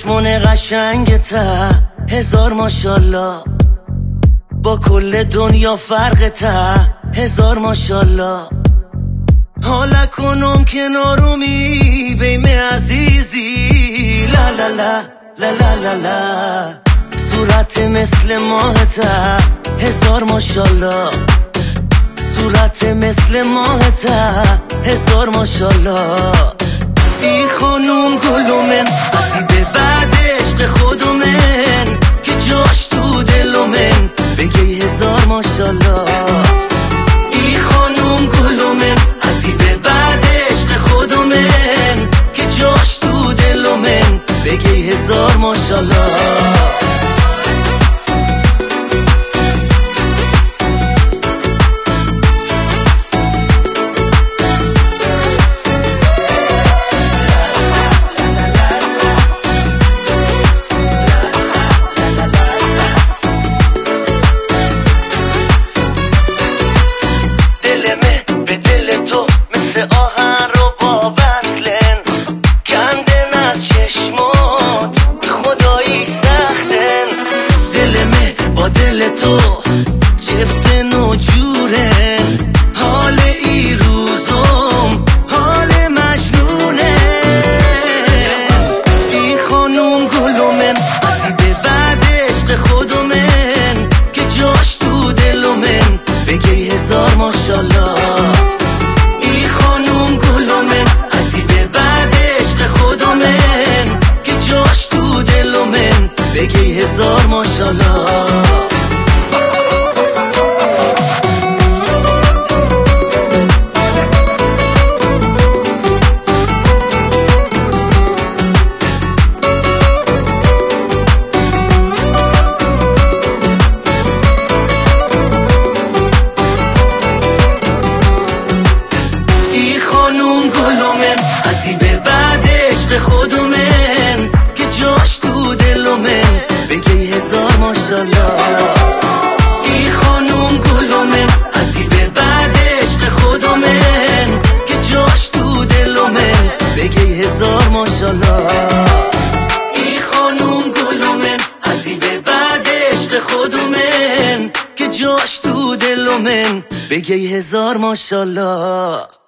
چشمون قشنگته هزار ماشالله، با کل دنیا فرقته هزار ماشالله. حالا کنم کنارومی بیم عزیزی، لا لا لا لا لا لا لا. صورت مثل ماهته هزار ماشالله، صورت مثل ماهته هزار ماشالله. ای خانوم گلومن ازی به بعد عشق خودمن که جاش تو دلومن بگی هزار ماشالله. ای خانوم گلومن ازی به بعد عشق خودمن که جاش تو دلومن بگی هزار ماشالله. تو جفتن و جورن، حال ای روزم حال مجنونه. ای خانوم گلومن ازی به بعد عشق خودمن که جاش تو دلومن بگی هزار ماشالله. ای خانوم گلومن ازی به بعد عشق خودمن که جاش تو دلومن بگی هزار ماشالله. ازی به بعد عشق خودمن که جاش تو دلومن بگی هزار ماشالله. ای خانوم گلومن ازی به بعد عشق خودمن که جاش تو دلومن بگی هزار ماشالله. ای خانوم گلومن ازی به بعد عشق خودمن که جاش تو دلومن بگی هزار ماشالله.